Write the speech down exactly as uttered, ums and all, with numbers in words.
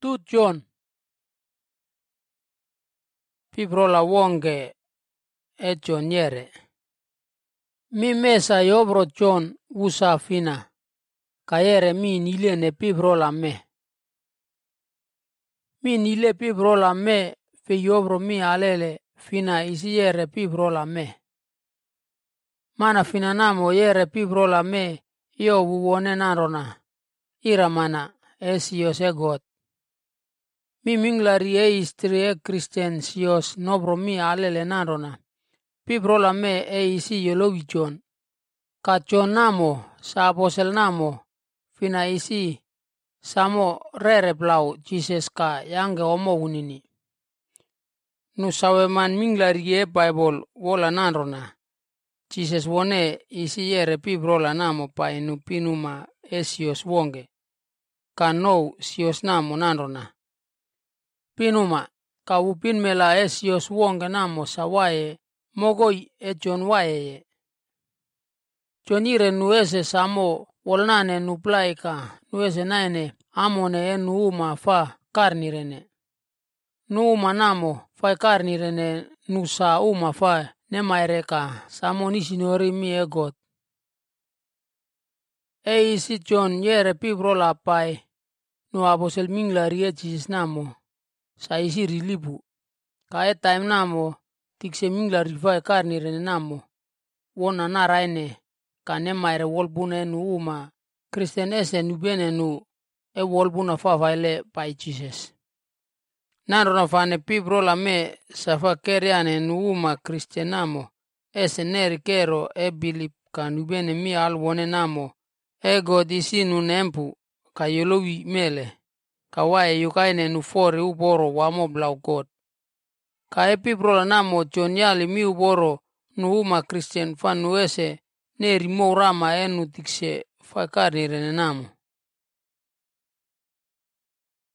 Tu John Pibrola wonge e John yere. Mi mesa yobro John usa fina. Kayere mi nile ne pibrola me. Mi nile pibrola me fe yobro mi alele fina isi yere pibrola me. Mana fina namo yere pibrola me yo wuwone narona. Ira mana esios e God. Mi minglari e istri e Christian sios nobro mi alele narona. Pibrola me e isi yolowi John. Ka John namo sa aposel namo fina isi samo rere blau Jesus ka yange omo unini. Nu sawe man minglari e Bible wola narona. Jesus wone isi yere pibrola namo pa inu pinuma e sios wonge. Ka nou sios namo narona. Pinuma ka upin mela e sios wonge namo sa wae mogoi e John wae. John ire nuese samo wolnane nuplaika nuese naene amone e nuuma fa karnirene. Nuuma namo fa karnirene nusa uma fa nemaireka samo nisinori mi e God. E isi John yere pibrola pai nu aposel minglari e Jesus namo sa isi rilibu. Ka e time namo tikse minglari fa karnirene namo wona naraine ka nemaire wolbune nu uma Christian ese nubene nu e wolbuna fa faile pai Jesus. Narona fane pibrola me sa fa keriane nu uma Christian namo ese neri kero e bilip ka nubene mi alwone namo e God isi nu nempu ka yolowi mele ka wae yukaine nu fore uboro wamo blau God. Ka e pibrola namo John yali mi uboro nu uma Christian fa nu ese neri mo rama enu tikse fa karnirene namo.